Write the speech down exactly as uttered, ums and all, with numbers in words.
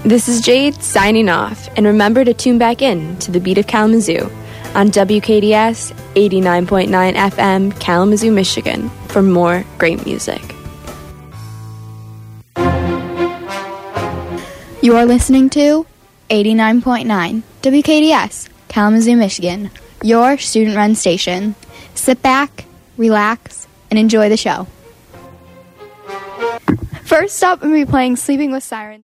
This is Jade signing off, and remember to tune back in to the Beat of Kalamazoo on W K D S eighty-nine point nine F M, Kalamazoo, Michigan, for more great music. You are listening to eighty-nine point nine W K D S, Kalamazoo, Michigan, your student-run station. Sit back, relax, and enjoy the show. First up, I'm going to be playing Sleeping with Sirens.